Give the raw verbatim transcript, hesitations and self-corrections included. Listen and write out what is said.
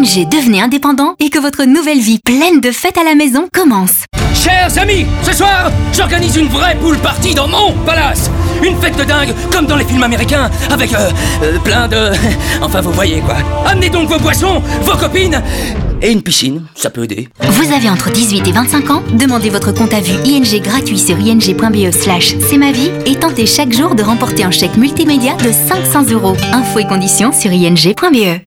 N G, devenez indépendant et que votre nouvelle vie pleine de fêtes à la maison commence. Chers amis, ce soir, j'organise une vraie pool party dans mon palace. Une fête de dingue, comme dans les films américains, avec euh, euh, plein de... Enfin, vous voyez quoi. Amenez donc vos boissons, vos copines, et une piscine, ça peut aider. Vous avez entre dix-huit et vingt-cinq ans, demandez votre compte à vue I N G gratuit sur ing.be slash c'est ma vie et tentez chaque jour de remporter un chèque multimédia de cinq cents euros. Infos et conditions sur ing.be.